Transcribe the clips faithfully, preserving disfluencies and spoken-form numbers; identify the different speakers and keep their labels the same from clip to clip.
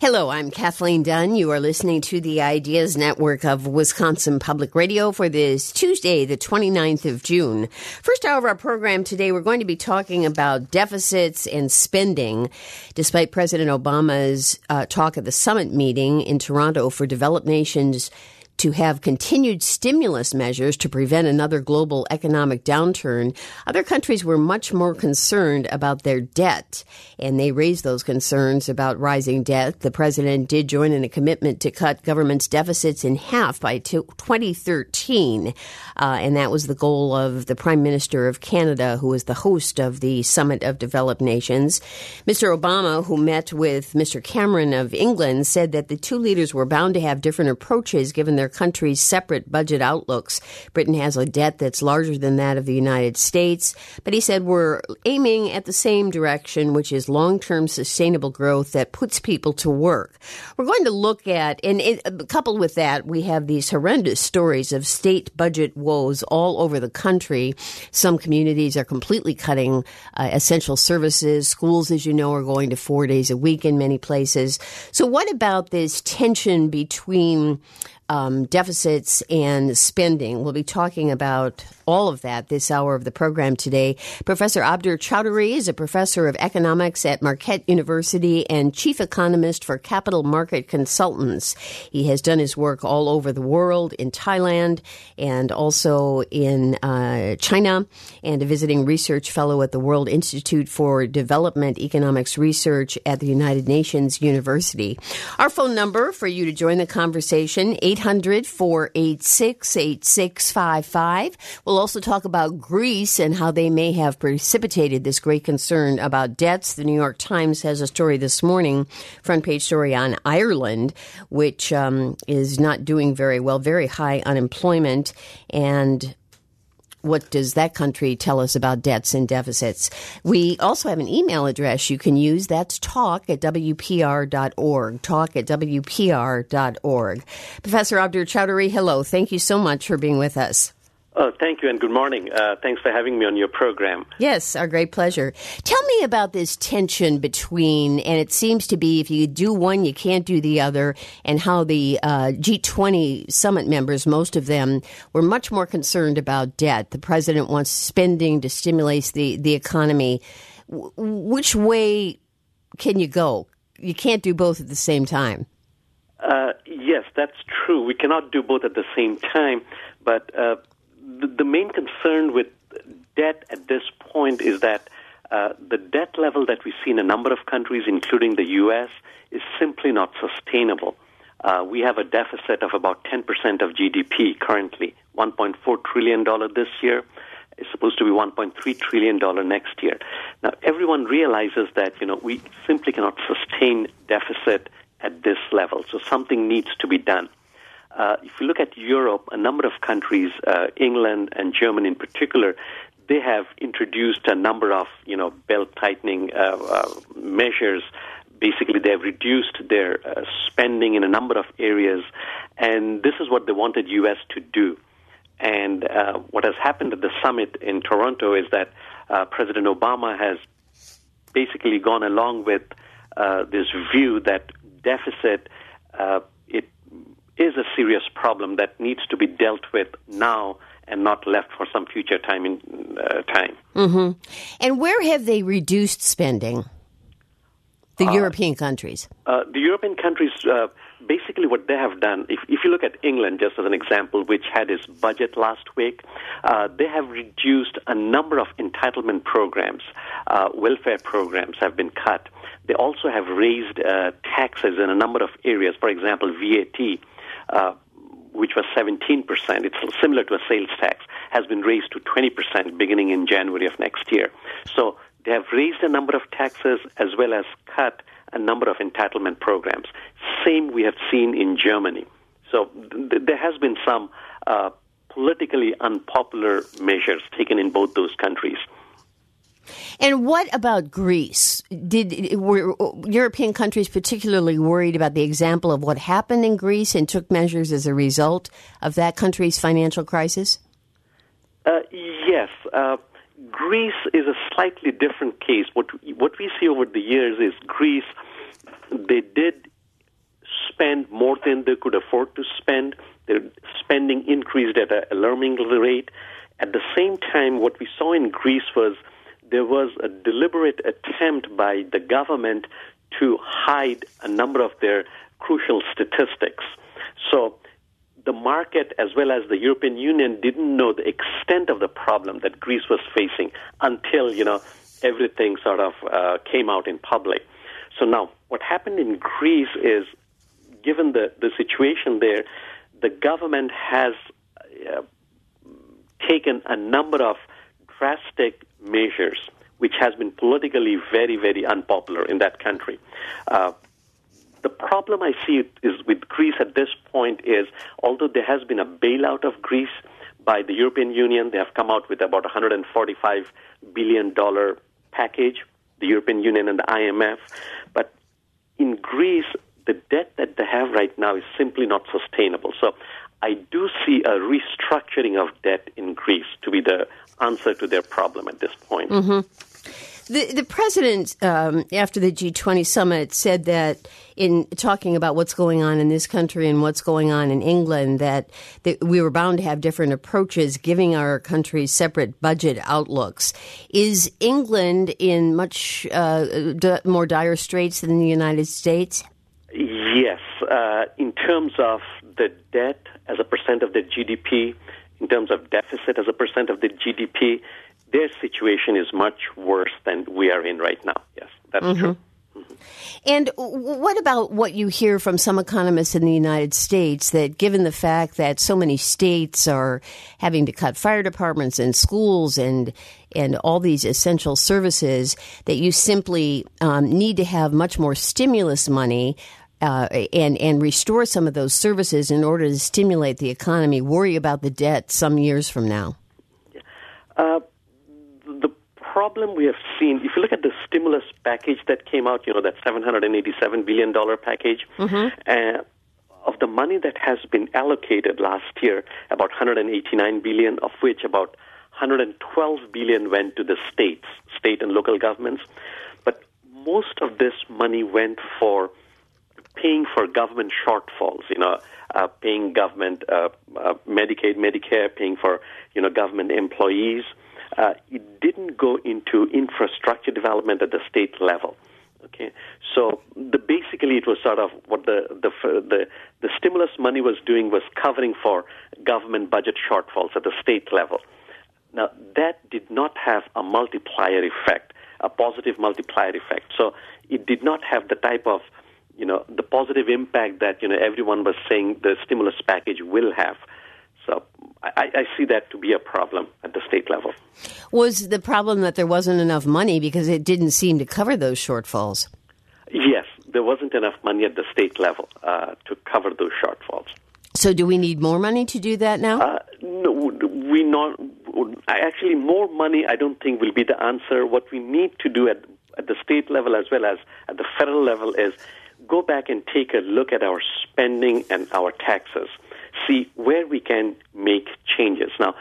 Speaker 1: Hello, I'm Kathleen Dunn. You are listening to the Ideas Network of Wisconsin Public Radio for this Tuesday, the twenty-ninth of June. First hour of our program today, we're going to be talking about deficits and spending. Despite President Obama's uh, talk at the summit meeting in Toronto for developed nations to have continued stimulus measures to prevent another global economic downturn, other countries were much more concerned about their debt, and they raised those concerns about rising debt. The president did join in a commitment to cut government's deficits in half by twenty thirteen, uh, and that was the goal of the Prime Minister of Canada, who was the host of the Summit of Developed Nations. Mister Obama, who met with Mister Cameron of England, said that the two leaders were bound to have different approaches given their country's separate budget outlooks. Britain has a debt that's larger than that of the United States, but he said we're aiming at the same direction, which is long-term sustainable growth that puts people to work. We're going to look at, and it, coupled with that, we have these horrendous stories of state budget woes all over the country. Some communities are completely cutting uh, essential services. Schools, as you know, are going to four days a week in many places. So what about this tension between Um, deficits and spending? We'll be talking about all of that this hour of the program today. Professor Abdur Chowdhury is a professor of economics at Marquette University and chief economist for Capital Market Consultants. He has done his work all over the world, in Thailand and also in uh, China, and a visiting research fellow at the World Institute for Development Economics Research at the United Nations University. Our phone number for you to join the conversation, eight hundred, four eight six, eight six five five. We'll also talk about Greece and how they may have precipitated this great concern about debts. The New York Times has a story this morning, front page story on Ireland, which um, is not doing very well, very high unemployment. And what does that country tell us about debts and deficits? We also have an email address you can use. That's talk at W P R dot org, talk at W P R dot org. Professor Abdur Chowdhury, hello. Thank you so much for being with us.
Speaker 2: Oh, thank you, and good morning. Uh, thanks for having me on your program.
Speaker 1: Yes, our great pleasure. Tell me about this tension between, and it seems to be if you do one, you can't do the other, and how the uh, G twenty summit members, most of them, were much more concerned about debt. The president wants spending to stimulate the, the economy. W- which way can you go? You can't do both at the same time.
Speaker 2: Uh, yes, that's true. We cannot do both at the same time, but uh, the, the main concern with debt at this point is that uh, the debt level that we see in a number of countries, including the U S, is simply not sustainable. Uh, we have a deficit of about ten percent of G D P currently, one point four trillion dollars this year. It's supposed to be one point three trillion dollars next year. Now, everyone realizes that, you know, we simply cannot sustain deficit at this level, so something needs to be done. Uh, if you look at Europe, a number of countries, uh, England and Germany in particular, they have introduced a number of, you know, belt-tightening uh, uh, measures. Basically, they have reduced their uh, spending in a number of areas, and this is what they wanted U S to do. And uh, what has happened at the summit in Toronto is that uh, President Obama has basically gone along with uh, this view that deficit uh, it is a serious problem that needs to be dealt with now and not left for some future time in uh, time.
Speaker 1: Mm-hmm. And where have they reduced spending? The uh, European countries.
Speaker 2: Uh, the European countries, uh, basically what they have done, if, if you look at England, just as an example, which had its budget last week, uh, they have reduced a number of entitlement programs. Uh, welfare programs have been cut. They also have raised uh, taxes in a number of areas. For example, V A T, uh, which was seventeen percent, it's similar to a sales tax, has been raised to twenty percent beginning in January of next year. So they have raised a number of taxes as well as cut a number of entitlement programs. Same we have seen in Germany. So th- there has been some uh, politically unpopular measures taken in both those countries.
Speaker 1: And what about Greece? Did were European countries particularly worried about the example of what happened in Greece and took measures as a result of that country's financial crisis?
Speaker 2: Uh, yes. Uh, Greece is a slightly different case. What what we see over the years is Greece, they did spend more than they could afford to spend. Their spending increased at an alarming rate. At the same time, what we saw in Greece was there was a deliberate attempt by the government to hide a number of their crucial statistics. So the market, as well as the European Union, didn't know the extent of the problem that Greece was facing until, you know, everything sort of uh, came out in public. So now, what happened in Greece is, given the, the situation there, the government has uh, taken a number of drastic measures, which has been politically very, very unpopular in that country. Uh, the problem I see is with Greece at this point is, although there has been a bailout of Greece by the European Union, they have come out with about one hundred forty-five billion dollars package, the European Union and the I M F. But in Greece, the debt that they have right now is simply not sustainable. So I do see a restructuring of debt in Greece to be the answer to their problem at this point.
Speaker 1: Mm-hmm. The, the president, um, after the G twenty summit, said that in talking about what's going on in this country and what's going on in England, that, that we were bound to have different approaches, giving our countries separate budget outlooks. Is England in much uh, d- more dire straits than the United States?
Speaker 2: Yes. Uh, in terms of the debt as a percent of the G D P, in terms of deficit as a percent of the G D P, their situation is much worse than we are in right now. Yes, that's mm-hmm. true. Mm-hmm.
Speaker 1: And what about what you hear from some economists in the United States, that given the fact that so many states are having to cut fire departments and schools and and all these essential services, that you simply um, need to have much more stimulus money uh, and, and restore some of those services in order to stimulate the economy, worry about the debt some years from now?
Speaker 2: Uh, the problem we have seen, if you look at the stimulus package that came out, you know, that seven hundred eighty-seven billion dollars package, mm-hmm. uh, of the money that has been allocated last year, about one hundred eighty-nine billion dollars, of which about one hundred twelve billion dollars went to the states, state and local governments. But most of this money went for paying for government shortfalls, you know, uh, paying government uh, uh, Medicaid, Medicare, paying for, you know, government employees. Uh, it didn't go into infrastructure development at the state level. Okay, so the, basically it was sort of what the, the the the stimulus money was doing was covering for government budget shortfalls at the state level. Now that did not have a multiplier effect, a positive multiplier effect. So it did not have the type of, you know, the positive impact that, you know, everyone was saying the stimulus package will have. So I, I see that to be a problem at the state level.
Speaker 1: Was the problem that there wasn't enough money because it didn't seem to cover those shortfalls?
Speaker 2: Yes, there wasn't enough money at the state level uh, to cover those shortfalls.
Speaker 1: So do we need more money to do that now?
Speaker 2: Uh, no, we not. Actually, more money I don't think will be the answer. What we need to do at, at the state level as well as at the federal level is go back and take a look at our spending and our taxes. See where we can make changes. Now,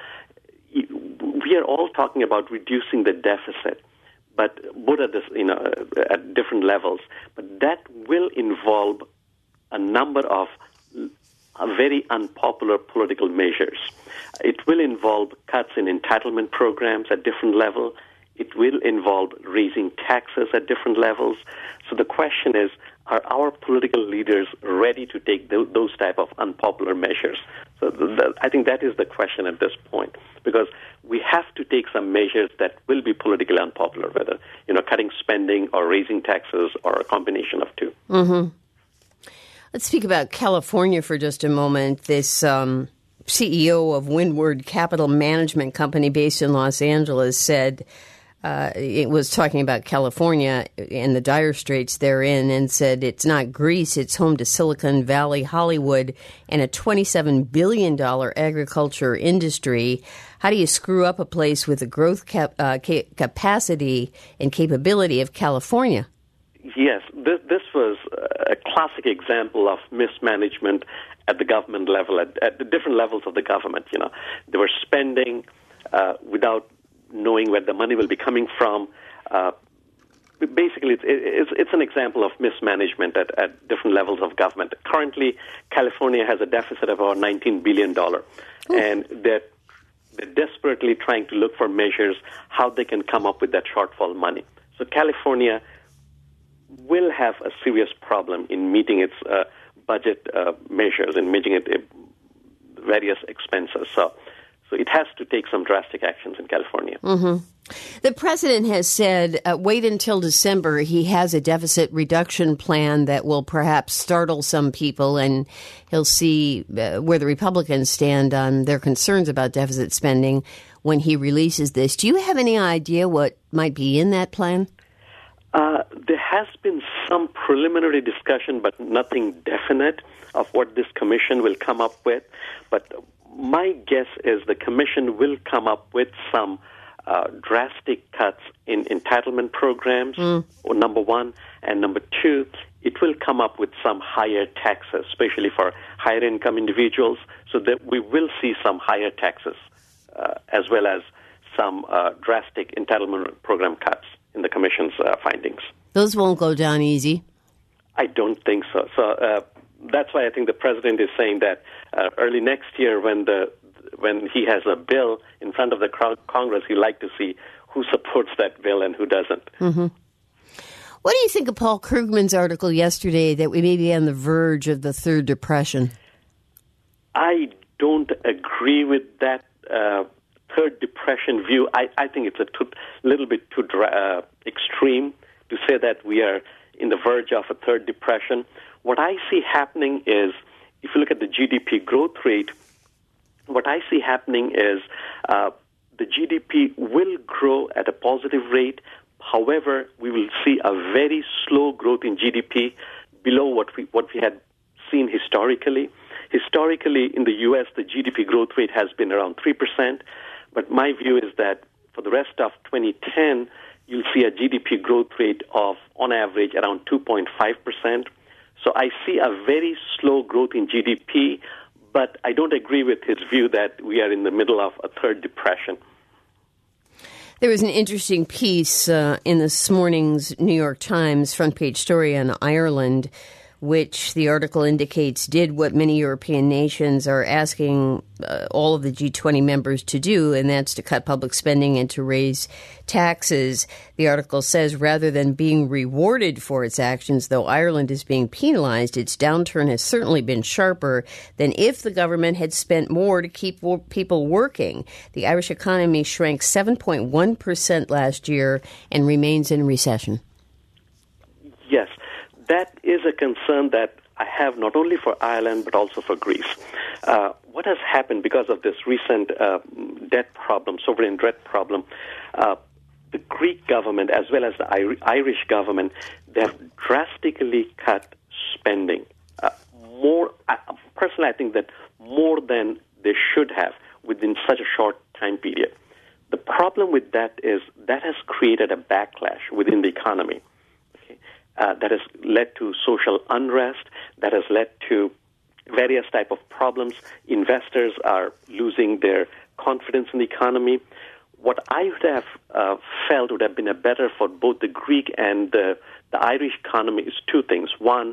Speaker 2: we are all talking about reducing the deficit, but both at this, you know, at different levels. But that will involve a number of very unpopular political measures. It will involve cuts in entitlement programs at different levels. It will involve raising taxes at different levels. So the question is, are our political leaders ready to take th- those type of unpopular measures? So the, the, I think that is the question at this point, because we have to take some measures that will be politically unpopular, whether, you know, cutting spending or raising taxes or a combination of two.
Speaker 1: Mm-hmm. Let's speak about California for just a moment. This um, C E O of Windward Capital Management Company based in Los Angeles said, Uh, it was talking about California and the dire straits therein, and said it's not Greece, it's home to Silicon Valley, Hollywood, and a twenty-seven billion dollars agriculture industry. How do you screw up a place with the growth cap, uh, ca- capacity and capability of California?
Speaker 2: Yes, this, this was a classic example of mismanagement at the government level, at, at the different levels of the government. You know, they were spending uh, without knowing where the money will be coming from. Uh, basically, it's, it's, it's an example of mismanagement at, at different levels of government. Currently, California has a deficit of about nineteen billion dollars, and they're, they're desperately trying to look for measures how they can come up with that shortfall money. So California will have a serious problem in meeting its uh, budget uh, measures and meeting it uh, various expenses. So, so it has to take some drastic actions in California.
Speaker 1: Mm-hmm. The president has said, uh, wait until December. He has a deficit reduction plan that will perhaps startle some people, and he'll see uh, where the Republicans stand on their concerns about deficit spending when he releases this. Do you have any idea what might be in that plan?
Speaker 2: Uh, there has been some preliminary discussion, but nothing definite of what this commission will come up with. But my guess is the commission will come up with some uh, drastic cuts in entitlement programs, mm. or number one. And number two, it will come up with some higher taxes, especially for higher income individuals, so that we will see some higher taxes, uh, as well as some uh, drastic entitlement program cuts in the Commission's uh, findings.
Speaker 1: Those won't go down easy.
Speaker 2: I don't think so. So uh, that's why I think the president is saying that uh, early next year, when the when he has a bill in front of the Congress, he'd like to see who supports that bill and who doesn't.
Speaker 1: Mm-hmm. What do you think of Paul Krugman's article yesterday that we may be on the verge of the third depression?
Speaker 2: I don't agree with that uh, third depression view. I, I think it's a too, little bit too uh, extreme to say that we are in the verge of a third depression. What I see happening is, if you look at the G D P growth rate, what I see happening is uh, the G D P will grow at a positive rate. However, we will see a very slow growth in G D P below what we what we had seen historically. Historically, in the U S, the G D P growth rate has been around three percent. But my view is that for the rest of twenty ten, you'll see a G D P growth rate of, on average, around two point five percent. So I see a very slow growth in G D P, but I don't agree with his view that we are in the middle of a third depression.
Speaker 1: There was an interesting piece uh, in this morning's New York Times front page story on Ireland, which the article indicates did what many European nations are asking uh, all of the G twenty members to do, and that's to cut public spending and to raise taxes. The article says rather than being rewarded for its actions, though Ireland is being penalized, its downturn has certainly been sharper than if the government had spent more to keep people working. The Irish economy shrank seven point one percent last year and remains in recession.
Speaker 2: Yes. That is a concern that I have not only for Ireland but also for Greece. Uh, what has happened because of this recent uh, debt problem, sovereign debt problem, uh, the Greek government as well as the Irish government, they have drastically cut spending. Uh, more, uh, personally, I think that more than they should have within such a short time period. The problem with that is that has created a backlash within the economy. Uh, that has led to social unrest, that has led to various type of problems. Investors are losing their confidence in the economy. What I would have uh, felt would have been a better for both the Greek and the, the Irish economy is two things. One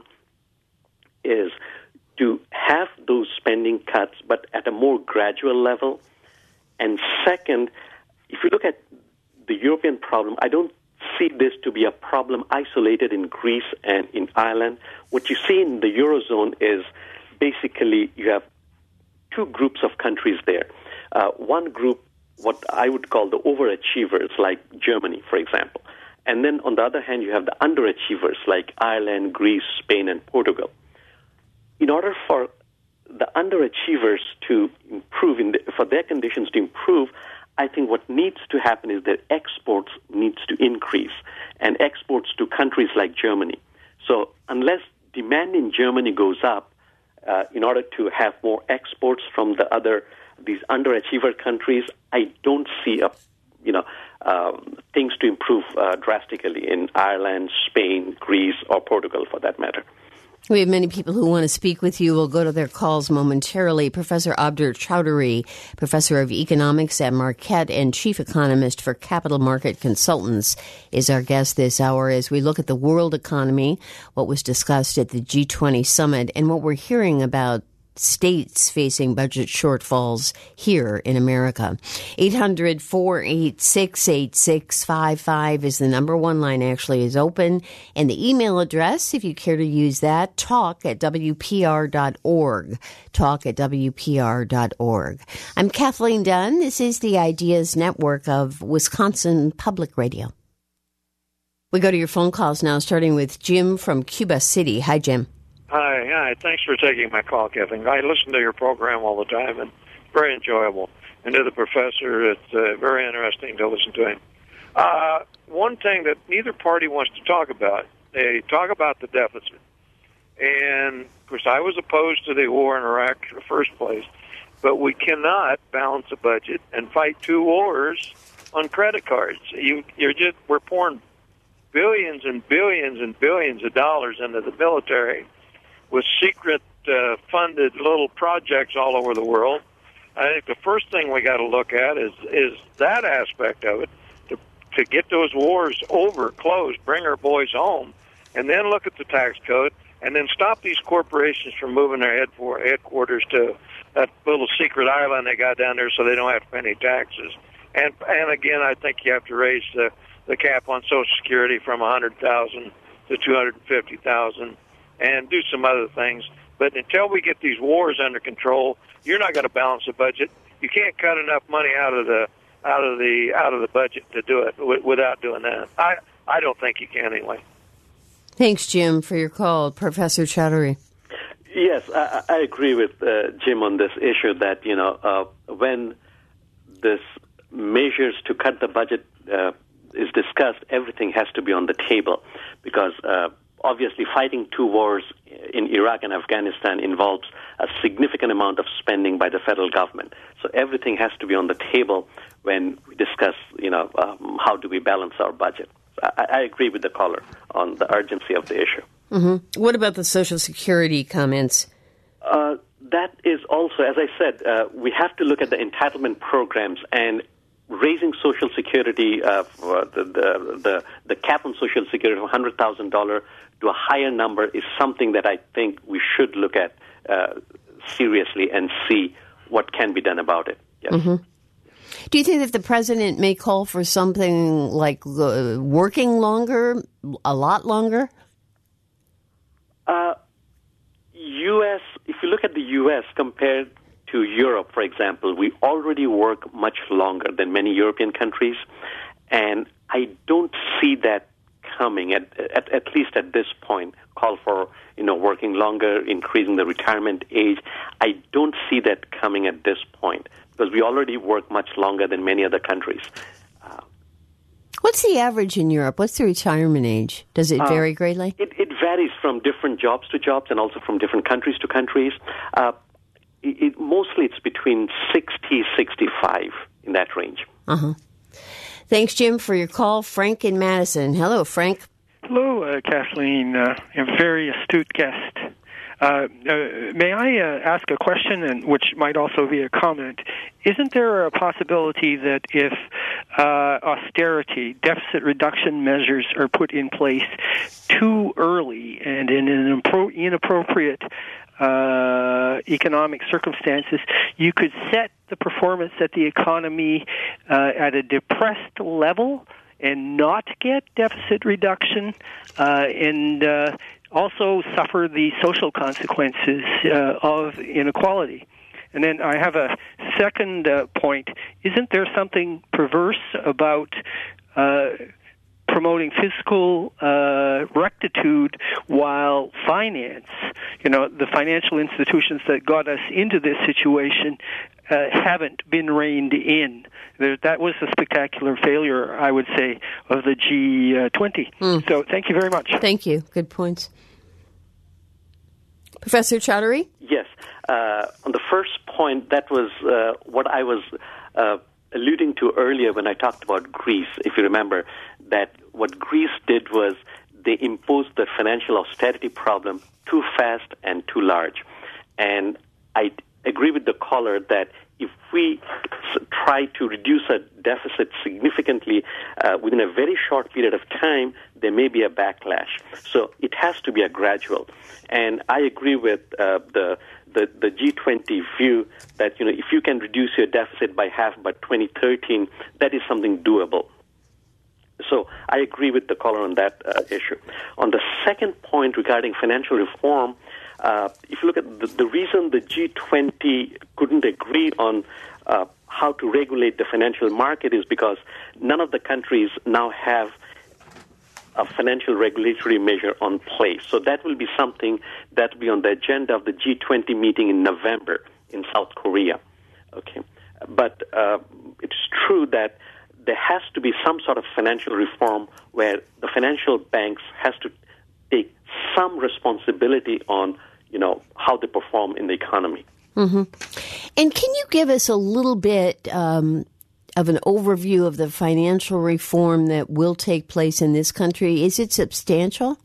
Speaker 2: is to have those spending cuts, but at a more gradual level. And second, if you look at the European problem, I don't see this to be a problem isolated in Greece and in Ireland. What you see in the Eurozone is basically you have two groups of countries there. Uh, one group, what I would call the overachievers, like Germany, for example. And then on the other hand, you have the underachievers, like Ireland, Greece, Spain, and Portugal. In order for the underachievers to improve, in the, for their conditions to improve, I think what needs to happen is that exports needs to increase, and exports to countries like Germany. So unless demand in Germany goes up, uh, in order to have more exports from the other, these underachiever countries, I don't see a, you know, um, things to improve uh, drastically in Ireland, Spain, Greece, or Portugal, for that matter.
Speaker 1: We have many people who want to speak with you. We'll go to their calls momentarily. Professor Abdur Chowdhury, Professor of Economics at Marquette and Chief Economist for Capital Market Consultants, is our guest this hour as we look at the world economy, what was discussed at the G twenty summit, and what we're hearing about states facing budget shortfalls here in America. eight hundred, four eight six, eight six five five is the number. One line actually is open. And the email address, if you care to use that, talk at W P R dot org. Talk at W P R dot org. I'm Kathleen Dunn. This is the Ideas Network of Wisconsin Public Radio. We go to your phone calls now, starting with Jim from Cuba City. Hi, Jim.
Speaker 3: Hi, hi. Thanks for taking my call, Kathleen. I listen to your program all the time, and very enjoyable. And to the professor, it's uh, very interesting to listen to him. Uh, one thing that neither party wants to talk about, they talk about the deficit. And, of course, I was opposed to the war in Iraq in the first place, but we cannot balance a budget and fight two wars on credit cards. You, you're just we're pouring billions and billions and billions of dollars into the military with secret uh, funded little projects all over the world. I think the first thing we got to look at is is that aspect of it, to to get those wars over, closed, bring our boys home, and then look at the tax code, and then stop these corporations from moving their head for headquarters to that little secret island they got down there so they don't have to pay any taxes. And and again, I think you have to raise the, the cap on Social Security from one hundred thousand dollars to two hundred fifty thousand dollars. And do some other things. But until we get these wars under control, you're not going to balance the budget. You can't cut enough money out of the out of the out of the budget to do it w- without doing that. I I don't think you can anyway.
Speaker 1: Thanks, Jim, for your call, Professor Chowdhury.
Speaker 2: Yes, I, I agree with uh, Jim on this issue that you know uh, when this measures to cut the budget uh, is discussed, everything has to be on the table because. Uh, Obviously, fighting two wars in Iraq and Afghanistan involves a significant amount of spending by the federal government. So everything has to be on the table when we discuss, you know, um, how do we balance our budget. I, I agree with the caller on the urgency of the issue.
Speaker 1: Mm-hmm. What about the Social Security comments?
Speaker 2: Uh, that is also, as I said, uh, we have to look at the entitlement programs and raising Social Security, uh, the, the the the cap on Social Security from one hundred thousand dollars to a higher number is something that I think we should look at uh, seriously and see what can be done about it. Yes.
Speaker 1: Mm-hmm. Do you think that the president may call for something like uh, working longer, a lot longer?
Speaker 2: Uh, U S, if you look at the U S compared to Europe, for example, we already work much longer than many European countries, and I don't see that coming, at, at at least at this point, call for, you know, working longer, increasing the retirement age. I don't see that coming at this point, because we already work much longer than many other countries. Uh,
Speaker 1: What's the average in Europe? What's the retirement age? Does it vary uh, greatly?
Speaker 2: It, it varies from different jobs to jobs and also from different countries to countries. Uh, It, it, mostly it's between sixty, sixty-five, in that range.
Speaker 1: Uh-huh. Thanks, Jim, for your call. Frank in Madison. Hello, Frank.
Speaker 4: Hello, uh, Kathleen. Uh, a very astute guest. Uh, uh, may I uh, ask a question, and which might also be a comment? Isn't there a possibility that if uh, austerity, deficit reduction measures are put in place too early and in an impro- inappropriate Uh, economic circumstances, you could set the performance at the economy uh, at a depressed level and not get deficit reduction uh, and uh, also suffer the social consequences uh, of inequality? And then I have a second uh, point. Isn't there something perverse about uh, promoting fiscal uh, rectitude while finance, you know, the financial institutions that got us into this situation uh, haven't been reined in? There, that was a spectacular failure, I would say, of the G twenty. Mm. So thank you very much.
Speaker 1: Thank you. Good points. Professor Chowdhury?
Speaker 2: Yes. Uh, on the first point, that was uh, what I was uh, alluding to earlier when I talked about Greece, if you remember, that what Greece did was they imposed the financial austerity problem too fast and too large. And I agree with the caller that if we try to reduce a deficit significantly uh, within a very short period of time, there may be a backlash. So it has to be a gradual. And I agree with uh, the, the the G twenty view that, you know, if you can reduce your deficit by half by twenty thirteen, that is something doable. So I agree with the caller on that uh, issue. On the second point regarding financial reform, uh, if you look at the, the reason the G twenty couldn't agree on uh, how to regulate the financial market is because none of the countries now have a financial regulatory measure on place. So that will be something that will be on the agenda of the G twenty meeting in November in South Korea. Okay, but uh, it's true that there has to be some sort of financial reform where the financial banks has to take some responsibility on, you know, how they perform in the economy.
Speaker 1: Mm-hmm. And can you give us a little bit um, of an overview of the financial reform that will take place in this country? Is it substantial?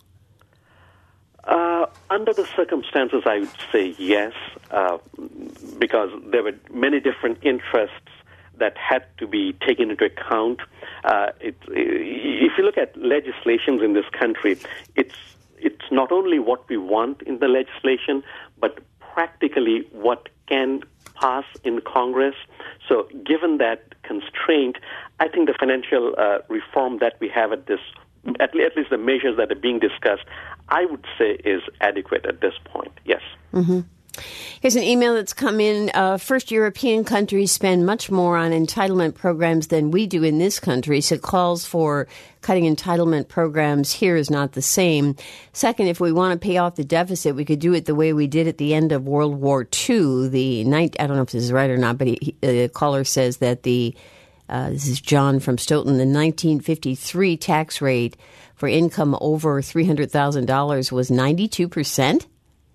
Speaker 2: Uh, under the circumstances, I would say yes, uh, because there were many different interests that had to be taken into account. Uh, it, if you look at legislations in this country, it's it's not only what we want in the legislation, but practically what can pass in Congress. So given that constraint, I think the financial uh, reform that we have at this, at, at least the measures that are being discussed, I would say is adequate at this point, yes.
Speaker 1: Mm-hmm. Here's an email that's come in. Uh, first, European countries spend much more on entitlement programs than we do in this country, so calls for cutting entitlement programs here is not the same. Second, if we want to pay off the deficit, we could do it the way we did at the end of World War Two. The night, I don't know if this is right or not, but he, the caller says that the, uh, this is John from Stoughton, the nineteen fifty-three tax rate for income over three hundred thousand dollars was ninety-two percent.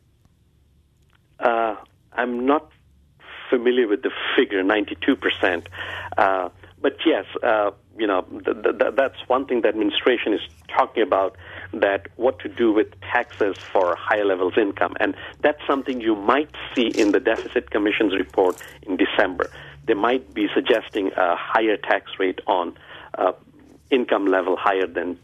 Speaker 2: Uh, I'm not familiar with the figure, ninety-two percent. Uh, but yes, uh, you know, th- th- that's one thing the administration is talking about, that what to do with taxes for higher levels income. And that's something you might see in the Deficit Commission's report in December. They might be suggesting a higher tax rate on uh, income level higher than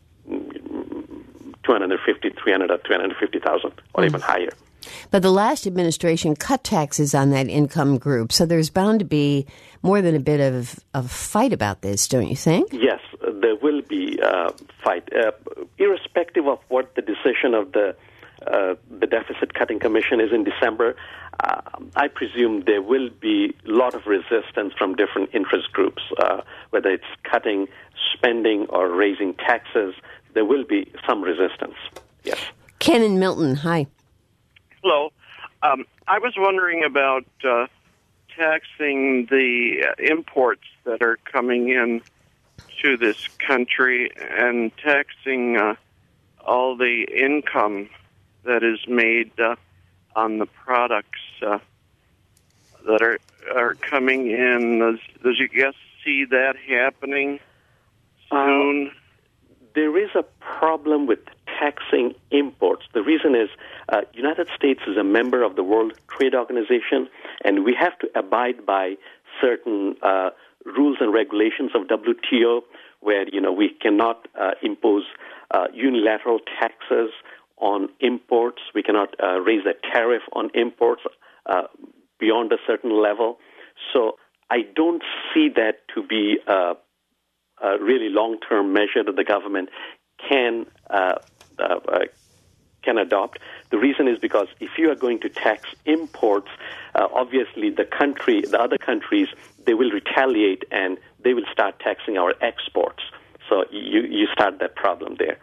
Speaker 2: two hundred fifty, three hundred, or three hundred fifty thousand, or mm. even higher.
Speaker 1: But the last administration cut taxes on that income group, so there's bound to be more than a bit of a fight about this, don't you think?
Speaker 2: Yes, there will be a fight. Uh, irrespective of what the decision of the uh, the Deficit Cutting Commission is in December, uh, I presume there will be a lot of resistance from different interest groups, uh, whether it's cutting spending or raising taxes. There will be some resistance, yes.
Speaker 1: Ken and Milton, hi.
Speaker 3: Hello. Um, I was wondering about uh, taxing the uh, imports that are coming in to this country and taxing uh, all the income that is made uh, on the products uh, that are are coming in. Does, does you guys see that happening soon?
Speaker 2: Uh, there is a problem with taxing imports. The reason is uh, United States is a member of the World Trade Organization, and we have to abide by certain uh, rules and regulations of W T O, where, you know, we cannot uh, impose uh, unilateral taxes on imports. We cannot uh, raise a tariff on imports uh, beyond a certain level. So I don't see that to be a, a really long-term measure that the government can uh, uh, uh, can adopt. The reason is because if you are going to tax imports, uh, obviously the country, the other countries, they will retaliate and they will start taxing our exports. So you you start that problem there.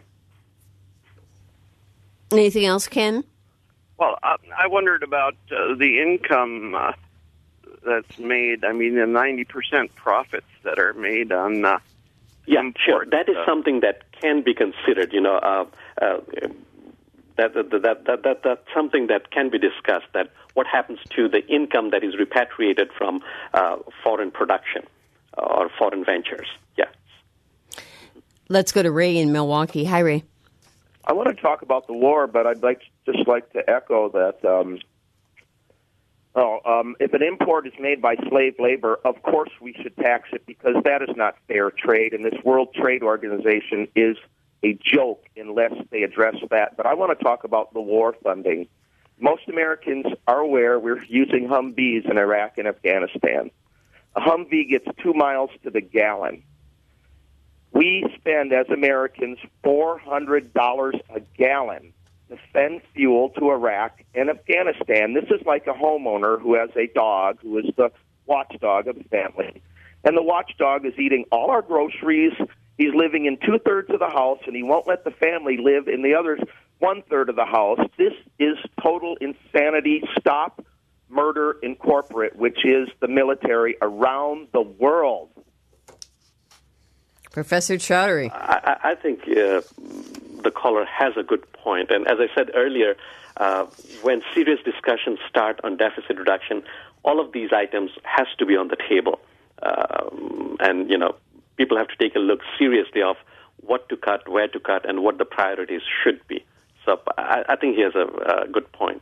Speaker 1: Anything else, Ken?
Speaker 3: Well, I, I wondered about uh, the income uh, that's made. I mean, the ninety percent profits that are made on uh,
Speaker 2: yeah,
Speaker 3: imports.
Speaker 2: Sure. That is uh, something that can be considered. You know, uh, uh, that, that, that, that, that that's something that can be discussed. That what happens to the income that is repatriated from uh, foreign production or foreign ventures. Yeah.
Speaker 1: Let's go to Ray in Milwaukee. Hi, Ray.
Speaker 5: I want to talk about the war, but I'd like just like to echo that. Um, oh, um, if an import is made by slave labor, of course we should tax it because that is not fair trade, and this World Trade Organization is a joke unless they address that. But I want to talk about the war funding. Most Americans are aware we're using Humvees in Iraq and Afghanistan. A Humvee gets two miles to the gallon. We spend, as Americans, four hundred dollars a gallon to send fuel to Iraq and Afghanistan. This is like a homeowner who has a dog who is the watchdog of the family. And the watchdog is eating all our groceries. He's living in two-thirds of the house, and he won't let the family live in the other one-third of the house. This is total insanity. Stop Murder Incorporated, which is the military around the world.
Speaker 1: Professor Chaudhary.
Speaker 2: I, I think uh, the caller has a good point. And as I said earlier, uh, when serious discussions start on deficit reduction, all of these items has to be on the table. Um, and, you know, people have to take a look seriously of what to cut, where to cut, and what the priorities should be. So I, I think he has a, a good point.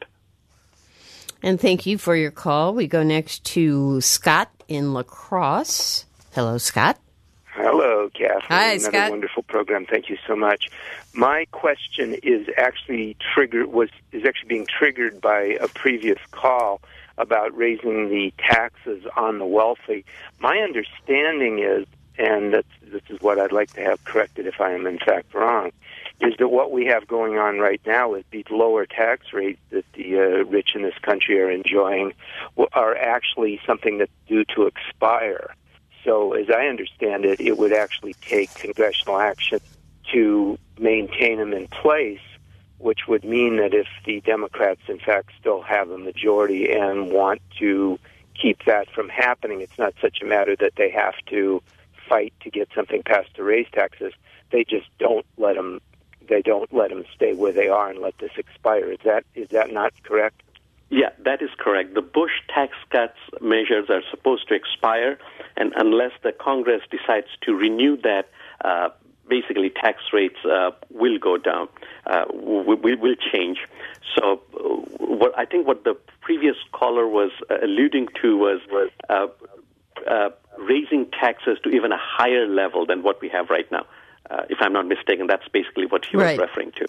Speaker 1: And thank you for your call. We go next to Scott in La Crosse. Hello, Scott.
Speaker 6: Hello, Kathleen.
Speaker 1: Hi,
Speaker 6: Another
Speaker 1: Scott.
Speaker 6: wonderful program. Thank you so much. My question is actually triggered was is actually being triggered by a previous call about raising the taxes on the wealthy. My understanding is, and that's, this is what I'd like to have corrected if I am in fact wrong, is that what we have going on right now is these lower tax rates that the uh, rich in this country are enjoying are actually something that's due to expire. So as I understand it, it would actually take congressional action to maintain them in place, which would mean that if the Democrats, in fact, still have a majority and want to keep that from happening, it's not such a matter that they have to fight to get something passed to raise taxes. They just don't let them. They don't let them stay where they are and let this expire. Is that is that not correct?
Speaker 2: Yeah, that is correct. The Bush tax cuts measures are supposed to expire, and unless the Congress decides to renew that, uh, basically tax rates uh, will go down, uh, will, will change. So uh, what I think what the previous caller was uh, alluding to was uh, uh, raising taxes to even a higher level than what we have right now. Uh, if I'm not mistaken, that's basically what he was
Speaker 1: Right.
Speaker 2: referring to.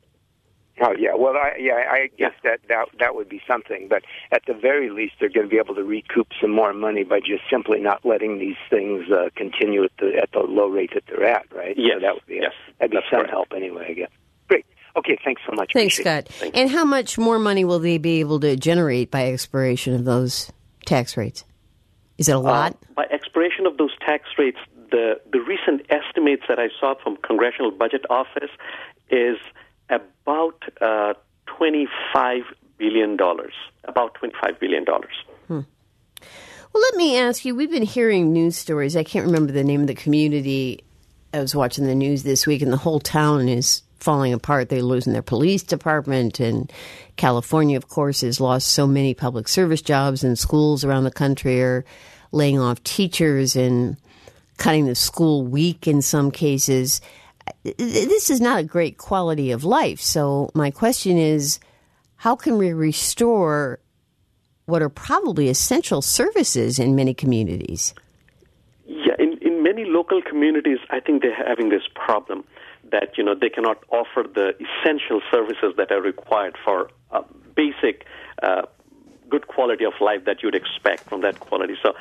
Speaker 6: Oh yeah, well, I, yeah, I guess that, that that would be something. But at the very least, they're going to be able to recoup some more money by just simply not letting these things uh, continue at the at the low rate that they're at, right?
Speaker 2: Yes,
Speaker 6: So that would be
Speaker 2: yes,
Speaker 6: that'd be
Speaker 2: that's
Speaker 6: some
Speaker 2: correct.
Speaker 6: help anyway. I guess. Great. Okay. Thanks so much.
Speaker 1: Thanks,
Speaker 6: Appreciate
Speaker 1: Scott.
Speaker 2: Thank
Speaker 1: And how much more money will they be able to generate by expiration of those tax rates? Is it a lot?
Speaker 2: Uh, by expiration of those tax rates, the, the recent estimates that I saw from Congressional Budget Office is about uh, twenty-five billion dollars, about twenty-five billion dollars.
Speaker 1: Hmm. Well, let me ask you, we've been hearing news stories. I can't remember the name of the community. I was watching the news this week, and the whole town is falling apart. They're losing their police department, and California, of course, has lost so many public service jobs, and schools around the country are laying off teachers and cutting the school week in some cases. This is not a great quality of life. So my question is, how can we restore what are probably essential services in many communities?
Speaker 2: Yeah, in, in many local communities, I think they're having this problem that, you know, they cannot offer the essential services that are required for uh, basic uh, good quality of life that you'd expect from that quality. So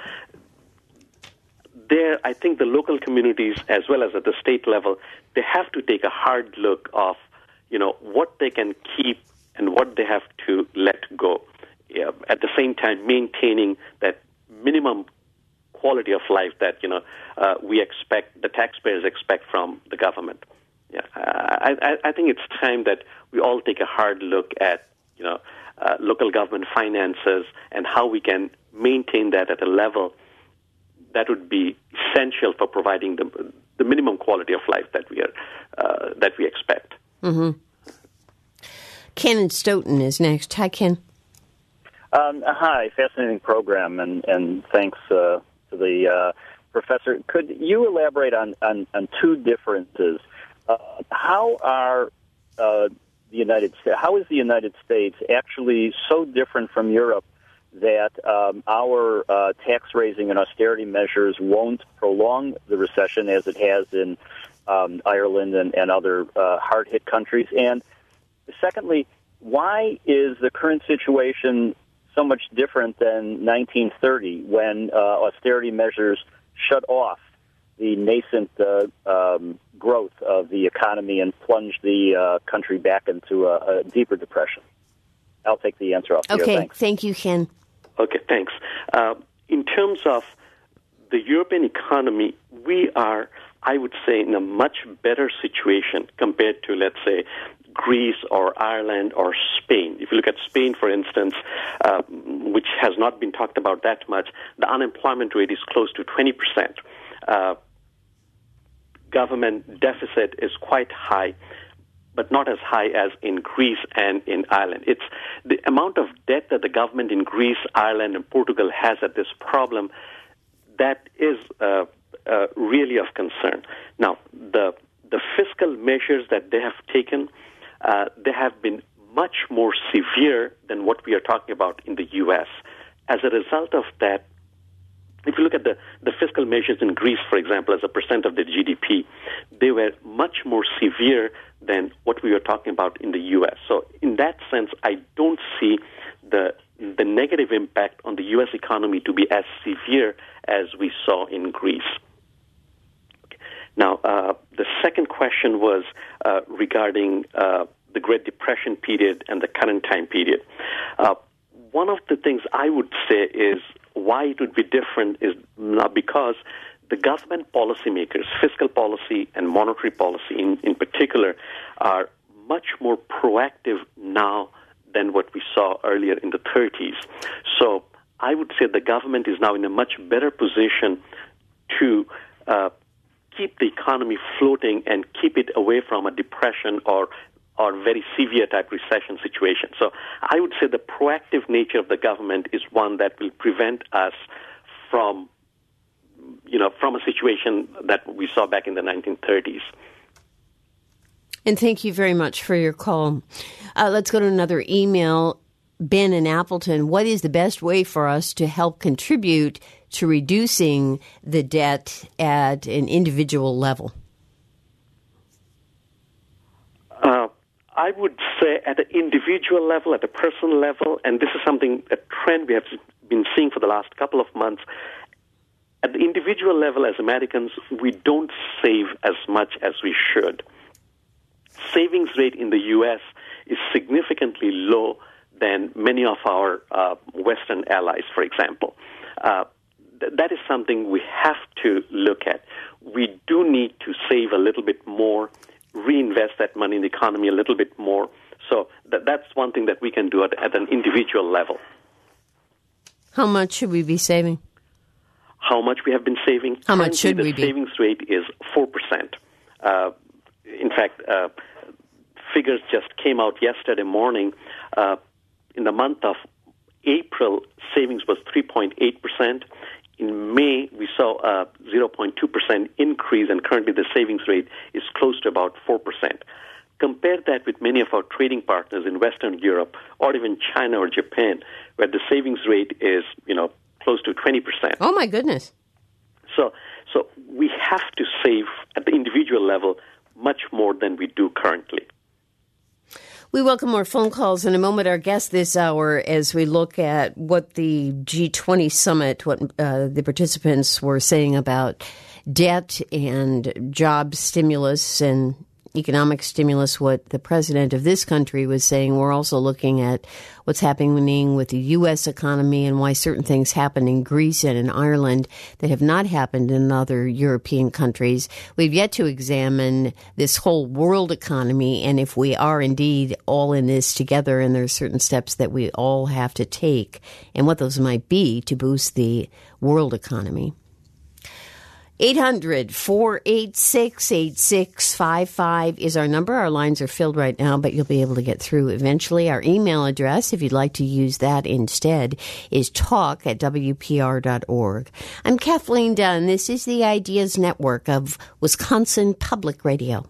Speaker 2: there, I think the local communities, as well as at the state level, they have to take a hard look of, you know, what they can keep and what they have to let go. Yeah, at the same time, maintaining that minimum quality of life that, you know, uh, we expect, the taxpayers expect from the government. Yeah, I, I, I think it's time that we all take a hard look at, you know, uh, local government finances and how we can maintain that at a level that would be essential for providing the the minimum quality of life that we are uh, that we expect.
Speaker 1: Mm-hmm. Ken in Stoughton is next. Hi, Ken.
Speaker 7: Um, hi, fascinating program, and and thanks uh, to the uh, professor. Could you elaborate on on, on two differences? Uh, how are uh, the United States? How is the United States actually so different from Europe that um, our uh, tax-raising and austerity measures won't prolong the recession as it has in um, Ireland and, and other uh, hard-hit countries? And secondly, why is the current situation so much different than nineteen thirty when uh, austerity measures shut off the nascent uh, um, growth of the economy and plunged the uh, country back into a, a deeper depression? I'll take the answer off
Speaker 1: Okay,
Speaker 7: here. Thanks.
Speaker 1: Thank you, Ken.
Speaker 2: Okay, thanks. Uh, in terms of the European economy, we are, I would say, in a much better situation compared to, let's say, Greece or Ireland or Spain. If you look at Spain, for instance, uh, which has not been talked about that much, the unemployment rate is close to twenty percent. Uh, government deficit is quite high, but not as high as in Greece and in Ireland. It's the amount of debt that the government in Greece, Ireland, and Portugal has at this problem that is uh, uh, really of concern. Now, the the fiscal measures that they have taken, uh, they have been much more severe than what we are talking about in the U S. As a result of that, if you look at the, the fiscal measures in Greece, for example, as a percent of the G D P, they were much more severe than what we were talking about in the U S. So in that sense, I don't see the the negative impact on the U S economy to be as severe as we saw in Greece. Okay. Now, uh, the second question was uh, regarding uh, the Great Depression period and the current time period. Uh, one of the things I would say is why it would be different is not because the government policymakers, fiscal policy and monetary policy in, in particular, are much more proactive now than what we saw earlier in the thirties. So I would say the government is now in a much better position to uh, keep the economy floating and keep it away from a depression or or very severe type recession situation. So I would say the proactive nature of the government is one that will prevent us from, you know, from a situation that we saw back in the nineteen thirties.
Speaker 1: And thank you very much for your call. Uh, let's go to another email. Ben in Appleton, what is the best way for us to help contribute to reducing the debt at an individual level?
Speaker 2: Uh, I would say at an individual level, at a personal level, and this is something, a trend we have been seeing for the last couple of months. At the individual level, as Americans, we don't save as much as we should. Savings rate in the U S is significantly low than many of our uh, Western allies, for example. Uh, th- that is something we have to look at. We do need to save a little bit more, reinvest that money in the economy a little bit more. So th- that's one thing that we can do at, at an individual level.
Speaker 1: How much should we be saving?
Speaker 2: How much we have been saving?
Speaker 1: How much should
Speaker 2: Currently,
Speaker 1: we be?
Speaker 2: The savings rate is four percent. Uh, in fact, uh, figures just came out yesterday morning. Uh, in the month of April, savings was three point eight percent. In May, we saw a zero point two percent increase, and currently the savings rate is close to about four percent. Compare that with many of our trading partners in Western Europe or even China or Japan, where the savings rate is, you know, close to twenty percent.
Speaker 1: Oh, my goodness.
Speaker 2: So, so we have to save at the individual level much more than we do currently.
Speaker 1: We welcome more phone calls in a moment. Our guest this hour, as we look at what the G twenty summit, what uh, the participants were saying about debt and job stimulus and economic stimulus, what the president of this country was saying. We're also looking at what's happening with the U S economy and why certain things happen in Greece and in Ireland that have not happened in other European countries. We've yet to examine this whole world economy and if we are indeed all in this together, and there are certain steps that we all have to take and what those might be to boost the world economy. eight hundred, four eight six, eight six five five is our number. Our lines are filled right now, but you'll be able to get through eventually. Our email address, if you'd like to use that instead, is talk at w p r dot org. I'm Kathleen Dunn. This is the Ideas Network of Wisconsin Public Radio.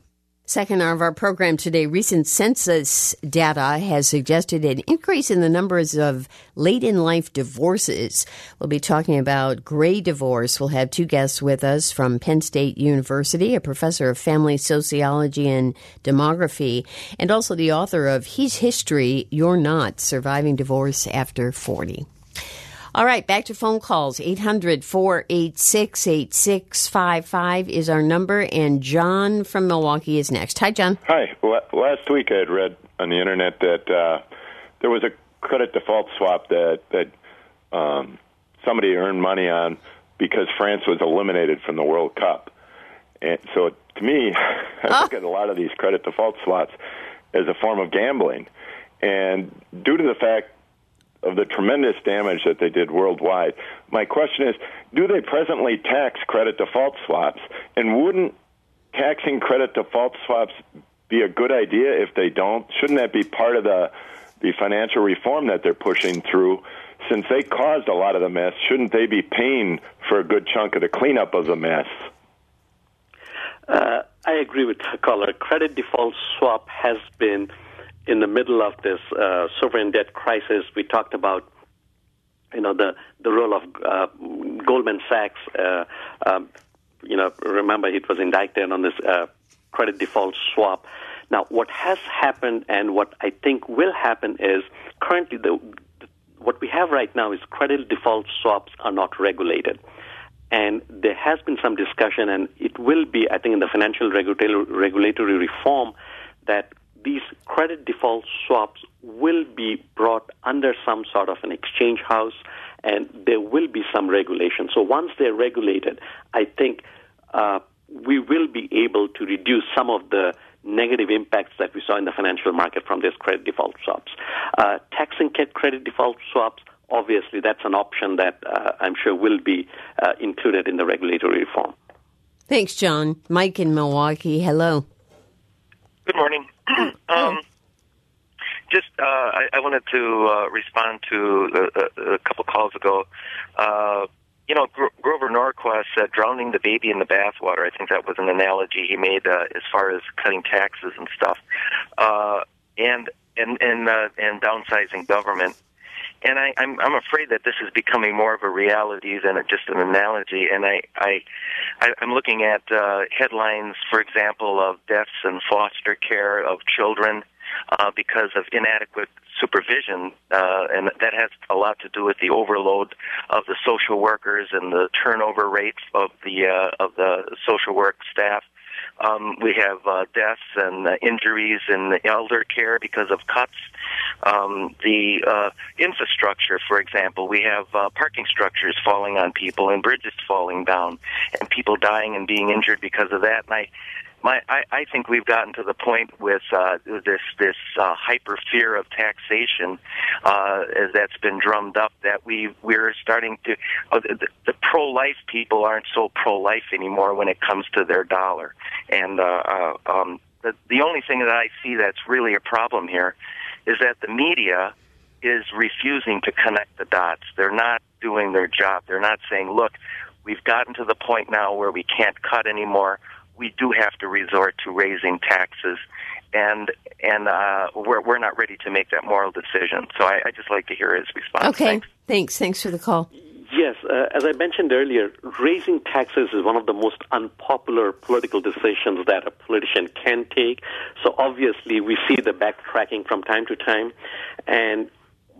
Speaker 1: Second hour of our program today, recent census data has suggested an increase in the numbers of late-in-life divorces. We'll be talking about gray divorce. We'll have two guests with us from Penn State University, a professor of family sociology and demography, and also the author of His History, You're Not, Surviving Divorce After forty. All right, back to phone calls. eight hundred, four eight six, eight six five five is our number, and John from Milwaukee is next. Hi, John.
Speaker 8: Hi. Well, last week I had read on the Internet that uh, there was a credit default swap that, that um, somebody earned money on because France was eliminated from the World Cup. And so, to me, I
Speaker 1: oh.
Speaker 8: look at a lot of these credit default swaps as a form of gambling. And due to the fact of the tremendous damage that they did worldwide, my question is, do they presently tax credit default swaps? And wouldn't taxing credit default swaps be a good idea if they don't? Shouldn't that be part of the, the financial reform that they're pushing through? Since they caused a lot of the mess, shouldn't they be paying for a good chunk of the cleanup of the mess?
Speaker 2: Uh, I agree with the caller. Credit default swap has been in the middle of this uh, sovereign debt crisis. We talked about, you know, the, the role of uh, Goldman Sachs. Uh, um, you know, remember it was indicted on this uh, credit default swap. Now, what has happened and what I think will happen is currently the, what we have right now is credit default swaps are not regulated. And there has been some discussion, and it will be, I think, in the financial regulatory, regulatory reform that these credit default swaps will be brought under some sort of an exchange house, and there will be some regulation. So once they're regulated, I think uh, we will be able to reduce some of the negative impacts that we saw in the financial market from these credit default swaps. Uh, taxing credit default swaps, obviously, that's an option that uh, I'm sure will be uh, included in the regulatory reform.
Speaker 1: Thanks, John. Mike in Milwaukee, hello.
Speaker 9: Good morning. um, just, uh, I, I wanted to uh, respond to a, a, a couple calls ago. Uh, you know, Gro- Grover Norquist said drowning the baby in the bathwater. I think that was an analogy he made uh, as far as cutting taxes and stuff, uh, and and and, uh, and downsizing government. And I, I'm, I'm afraid that this is becoming more of a reality than just an analogy. And I, I, I, I'm looking at uh, headlines, for example, of deaths in foster care of children uh, because of inadequate supervision, uh, and that has a lot to do with the overload of the social workers and the turnover rates of the uh, of the social work staff. Um, we have uh, deaths and uh, injuries in elder care because of cuts. Um, the uh, infrastructure, for example, we have uh, parking structures falling on people and bridges falling down and people dying and being injured because of that. And I, my, I, I think we've gotten to the point with uh, this this uh, hyper fear of taxation, uh, as that's been drummed up, that we we're starting to uh, the, the pro-life people aren't so pro-life anymore when it comes to their dollar. And uh, uh, um, the the only thing that I see that's really a problem here is that the media is refusing to connect the dots. They're not doing their job. They're not saying, look, we've gotten to the point now where we can't cut anymore. We do have to resort to raising taxes, and and uh, we're we're not ready to make that moral decision. So I, I just like to hear his response.
Speaker 1: Okay,
Speaker 9: thanks.
Speaker 1: thanks. Thanks for the call.
Speaker 2: Yes, uh, as I mentioned earlier, raising taxes is one of the most unpopular political decisions that a politician can take. So obviously, we see the backtracking from time to time, and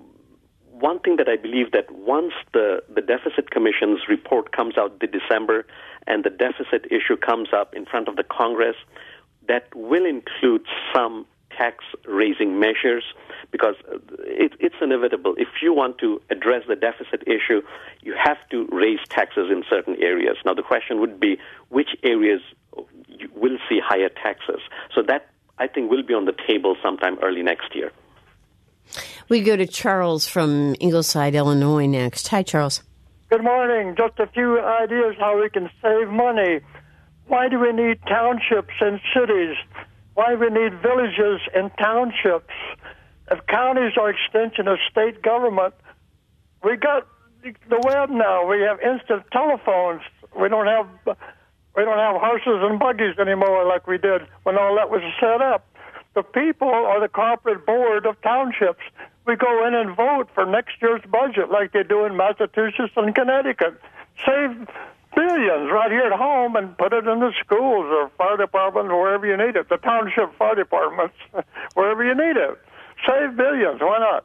Speaker 2: one thing that I believe that once the, the Deficit Commission's report comes out in December and the deficit issue comes up in front of the Congress, that will include some tax-raising measures, because it, it's inevitable. If you want to address the deficit issue, you have to raise taxes in certain areas. Now, the question would be, which areas will see higher taxes? So that, I think, will be on the table sometime early next year.
Speaker 1: We go to Charles from Ingleside, Illinois next. Hi, Charles.
Speaker 10: Good morning. Just a few ideas how we can save money. Why do we need townships and cities? Why do we need villages and townships? If counties are extension of state government, we got the web now. We have instant telephones. We don't have We don't have horses and buggies anymore like we did when all that was set up. The people are the corporate board of townships. We go in and vote for next year's budget like they do in Massachusetts and Connecticut. Save billions right here at home and put it in the schools or fire departments, wherever you need it, the township fire departments, wherever you need it. Save billions. Why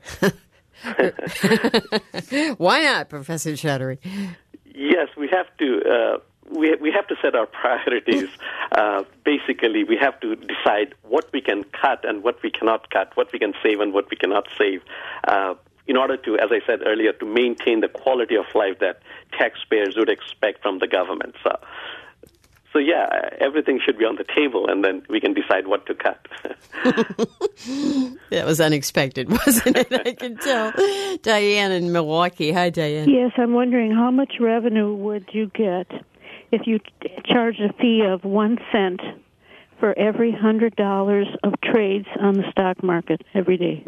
Speaker 1: not? Why not, Professor Chaudhary?
Speaker 2: Yes, we have to. Uh, we we have to set our priorities. Uh, basically, we have to decide what we can cut and what we cannot cut, what we can save and what we cannot save, uh, in order to, as I said earlier, to maintain the quality of life that taxpayers would expect from the government. So, so yeah, everything should be on the table, and then we can decide what to cut.
Speaker 1: That was unexpected, wasn't it? I can tell. Diane in Milwaukee. Hi, Diane.
Speaker 11: Yes, I'm wondering how much revenue would you get if you charged a fee of one cent for every one hundred dollars of trades on the stock market every day?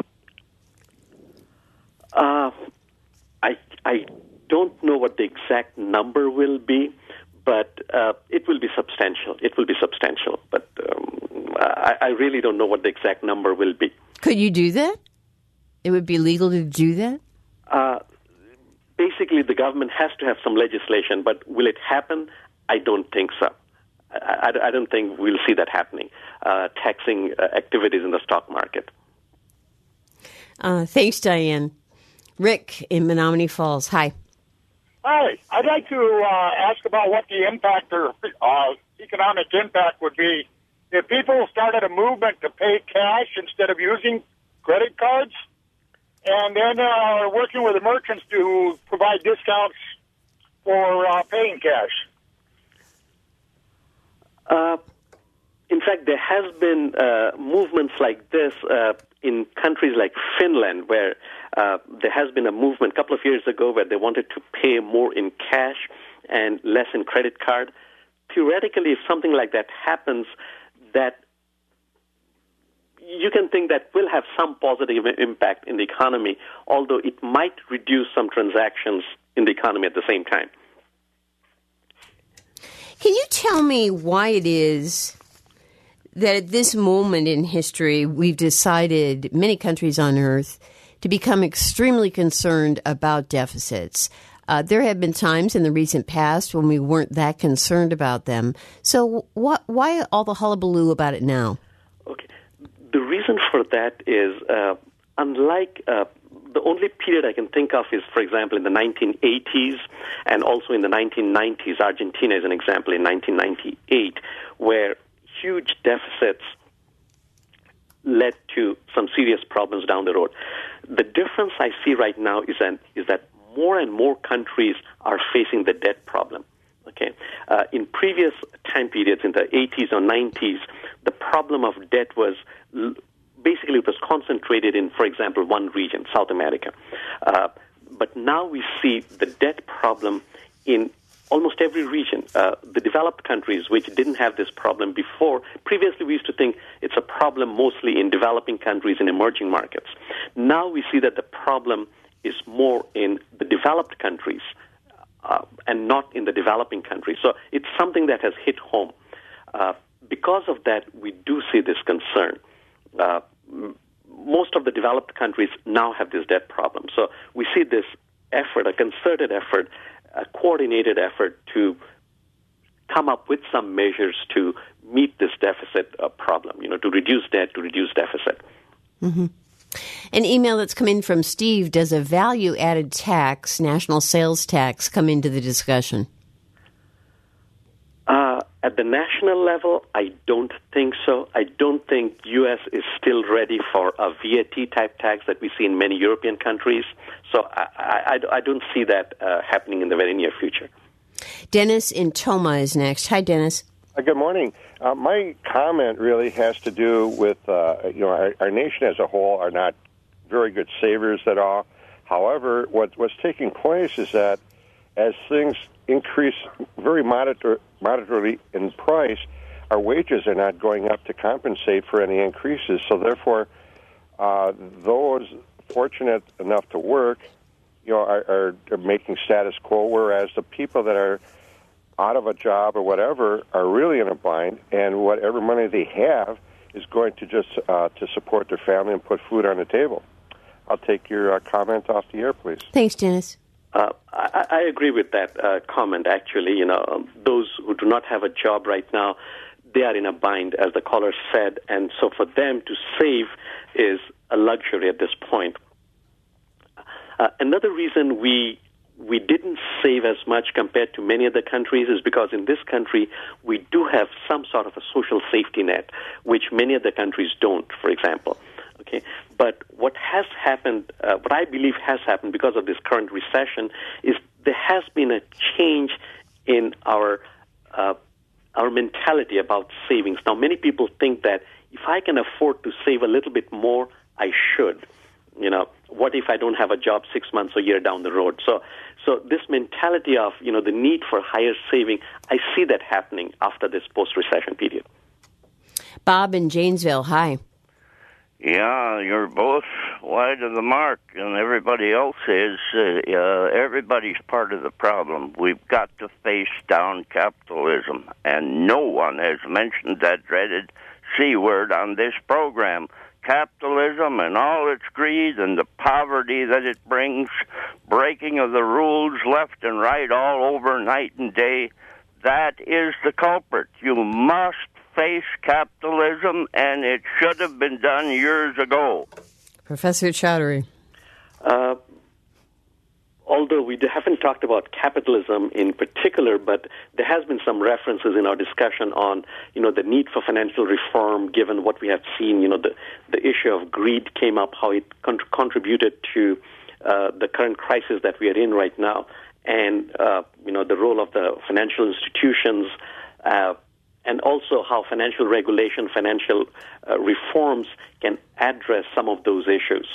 Speaker 2: Uh, I I don't know what the exact number will be, but uh, it will be substantial. It will be substantial, but um, I, I really don't know what the exact number will be.
Speaker 1: Could you do that? It would be legal to do that?
Speaker 2: Uh, basically, the government has to have some legislation, but will it happen? I don't think so. I, I, I don't think we'll see that happening, uh, taxing uh, activities in the stock market.
Speaker 1: Uh, thanks, Diane. Rick in Menominee Falls. Hi.
Speaker 12: Hi. I'd like to uh, ask about what the impact or uh, economic impact would be if people started a movement to pay cash instead of using credit cards, and then uh, working with the merchants to provide discounts for uh, paying cash.
Speaker 2: Uh, in fact, there has been uh, movements like this uh, in countries like Finland, where uh, there has been a movement a couple of years ago where they wanted to pay more in cash and less in credit card. Theoretically, if something like that happens, that you can think that will have some positive impact in the economy, although it might reduce some transactions in the economy at the same time.
Speaker 1: Can you tell me why it is that at this moment in history we've decided, many countries on earth, to become extremely concerned about deficits? Uh, there have been times in the recent past when we weren't that concerned about them. So what, why all the hullabaloo about it now?
Speaker 2: Okay. The reason for that is, uh, unlike uh, the only period I can think of is, for example, in the nineteen eighties and also in the nineteen nineties. Argentina is an example in nineteen ninety-eight, where huge deficits led to some serious problems down the road. The difference I see right now is that, is that more and more countries are facing the debt problem. Okay, uh, in previous time periods, in the eighties or nineties, the problem of debt was l- basically it was concentrated in, for example, one region, South America. Uh, but now we see the debt problem in almost every region. Uh, the developed countries, which didn't have this problem before, previously we used to think it's a problem mostly in developing countries and emerging markets. Now we see that the problem is more in the developed countries uh, and not in the developing countries. So it's something that has hit home. Uh, because of that, we do see this concern. Uh, m- most of the developed countries now have this debt problem. So we see this effort, a concerted effort, a coordinated effort to come up with some measures to meet this deficit uh, problem, you know, to reduce debt, to reduce deficit.
Speaker 1: Mm-hmm. An email that's come in from Steve, does a value-added tax, national sales tax, come into the discussion?
Speaker 2: Uh, at the national level, I don't think so. I don't think U S is still ready for a V A T-type tax that we see in many European countries. So I, I, I don't see that uh, happening in the very near future.
Speaker 1: Dennis in Toma is next. Hi, Dennis.
Speaker 13: Uh, good morning. Uh, my comment really has to do with, uh, you know, our, our nation as a whole are not very good savers at all. However, what, what's taking place is that as things increase very moder- moderately in price, our wages are not going up to compensate for any increases. So therefore, uh, those fortunate enough to work, you know, are, are, are making status quo, whereas the people that are out of a job or whatever are really in a bind, and whatever money they have is going to just uh, to support their family and put food on the table. I'll take your uh, comment off the air, please.
Speaker 1: Thanks, Dennis.
Speaker 2: Uh, I, I agree with that uh, comment, actually. You know, um, those who do not have a job right now, they are in a bind, as the caller said, and so for them to save is a luxury at this point. Uh, another reason we we didn't save as much compared to many other countries is because in this country we do have some sort of a social safety net, which many other countries don't, for example. Okay, but what has happened, uh, what I believe has happened because of this current recession, is there has been a change in our uh, our mentality about savings. Now, many people think that if I can afford to save a little bit more, I should. You know, what if I don't have a job six months or a year down the road? So, so this mentality of, you know, the need for higher saving, I see that happening after this post-recession period.
Speaker 1: Bob in Janesville, hi.
Speaker 14: Yeah, you're both wide of the mark, and everybody else is. Uh, uh, everybody's part of the problem. We've got to face down capitalism, and no one has mentioned that dreaded C word on this program. Capitalism and all its greed and the poverty that it brings, breaking of the rules left and right all over night and day, that is the culprit. You must face capitalism, and it should have been done years ago.
Speaker 1: Professor Chaudhary.
Speaker 2: Uh, although we haven't talked about capitalism in particular, but there has been some references in our discussion on, you know, the need for financial reform, given what we have seen. You know, the, the issue of greed came up, how it con- contributed to uh, the current crisis that we are in right now, and, uh, you know, the role of the financial institutions, uh, and also how financial regulation, financial uh, reforms can address some of those issues.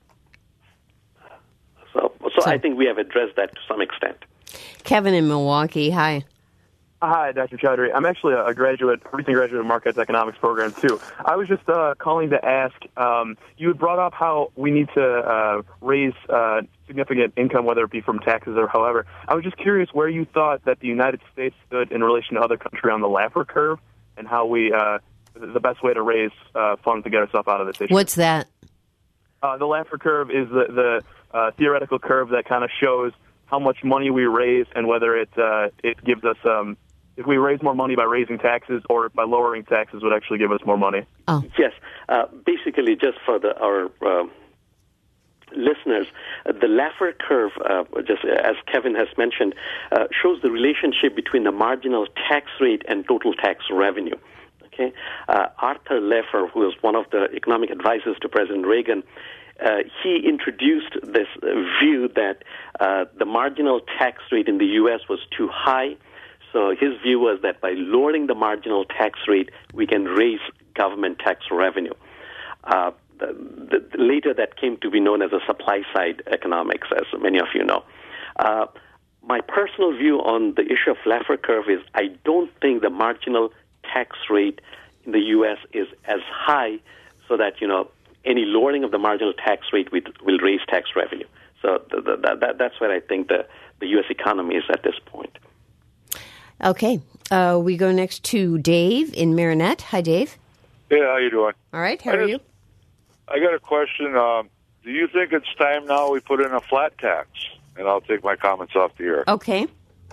Speaker 2: So, so, so I think we have addressed that to some extent.
Speaker 1: Kevin in Milwaukee, hi.
Speaker 15: Hi, Doctor Chaudhary. I'm actually a graduate, a recent graduate of Marquette's economics program, too. I was just uh, calling to ask, um, you had brought up how we need to uh, raise uh, significant income, whether it be from taxes or however. I was just curious where you thought that the United States stood in relation to other countries on the Laffer curve, and how we, uh, the best way to raise uh, funds to get ourselves out of this issue.
Speaker 1: What's that?
Speaker 15: Uh, the Laffer curve is the, the uh, theoretical curve that kind of shows how much money we raise and whether it uh, it gives us, um, if we raise more money by raising taxes or by lowering taxes would actually give us more money.
Speaker 1: Oh.
Speaker 2: Yes. Uh, basically, just for the, our uh, listeners, uh, the Laffer curve, uh, just as Kevin has mentioned, uh, shows the relationship between the marginal tax rate and total tax revenue. Okay, uh, Arthur Laffer, who was one of the economic advisors to President Reagan, uh, he introduced this uh, view that uh, the marginal tax rate in the U S was too high. So his view was that by lowering the marginal tax rate, we can raise government tax revenue. Uh, the, the, later, that came to be known as a supply-side economics, as many of you know. Uh, my personal view on the issue of Laffer curve is I don't think the marginal tax rate in the U S is as high so that, you know, any lowering of the marginal tax rate will, will raise tax revenue. So the, the, that, that's where I think the, the U S economy is at this point.
Speaker 1: Okay. Uh, we go next to Dave in Marinette. Hi, Dave.
Speaker 16: Hey, how you doing?
Speaker 1: All right. How
Speaker 16: I
Speaker 1: are
Speaker 16: just,
Speaker 1: you?
Speaker 16: I got a question. Um, do you think it's time now we put in a flat tax? And I'll take my comments off the air.
Speaker 1: Okay.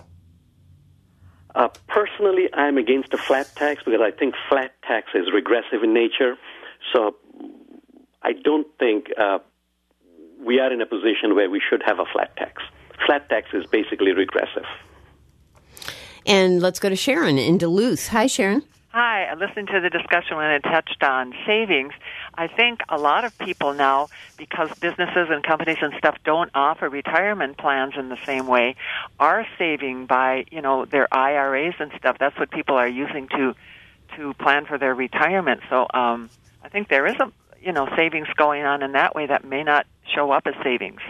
Speaker 2: Uh, personally, I'm against a flat tax because I think flat tax is regressive in nature. So I don't think uh, we are in a position where we should have a flat tax. Flat tax is basically regressive.
Speaker 1: And let's go to Sharon in Duluth. Hi, Sharon.
Speaker 17: Hi, I listened to the discussion when it touched on savings. I think a lot of people now, because businesses and companies and stuff don't offer retirement plans in the same way, are saving by, you know, their I R As and stuff. That's what people are using to to plan for their retirement. So um, I think there is a, you know, savings going on in that way that may not show up as savings.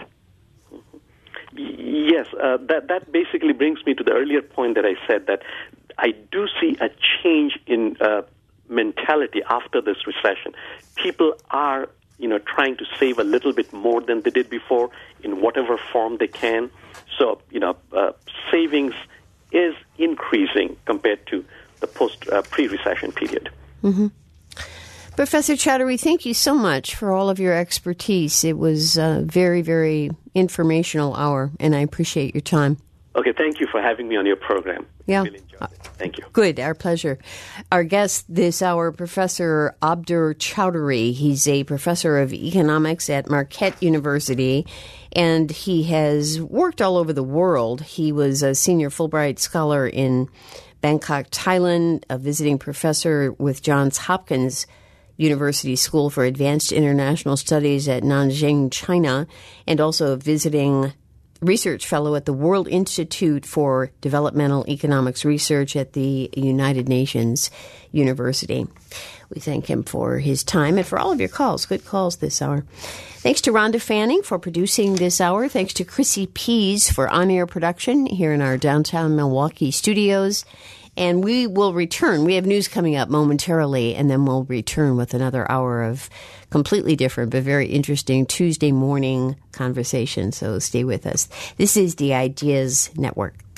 Speaker 2: Yes, uh, that that basically brings me to the earlier point that I said that I do see a change in uh, mentality after this recession. People are, you know, trying to save a little bit more than they did before in whatever form they can. So, you know, uh, savings is increasing compared to the post uh, pre-recession period.
Speaker 1: Mm-hmm. Professor Chowdhury, thank you so much for all of your expertise. It was a very, very informational hour, and I appreciate your time.
Speaker 2: Okay, thank you for having me on your program.
Speaker 1: Yeah.
Speaker 2: Really enjoyed it. Thank you.
Speaker 1: Good, our pleasure. Our guest this hour, Professor Abdur Chowdhury. He's a professor of economics at Marquette University, and he has worked all over the world. He was a senior Fulbright scholar in Bangkok, Thailand, a visiting professor with Johns Hopkins University School for Advanced International Studies at Nanjing, China, and also a visiting research fellow at the World Institute for Developmental Economics Research at the United Nations University. We thank him for his time and for all of your calls. Good calls this hour. Thanks to Rhonda Fanning for producing this hour. Thanks to Chrissy Pease for on-air production here in our downtown Milwaukee studios. And we will return. We have news coming up momentarily, and then we'll return with another hour of completely different but very interesting Tuesday morning conversation. So stay with us. This is the Ideas Network.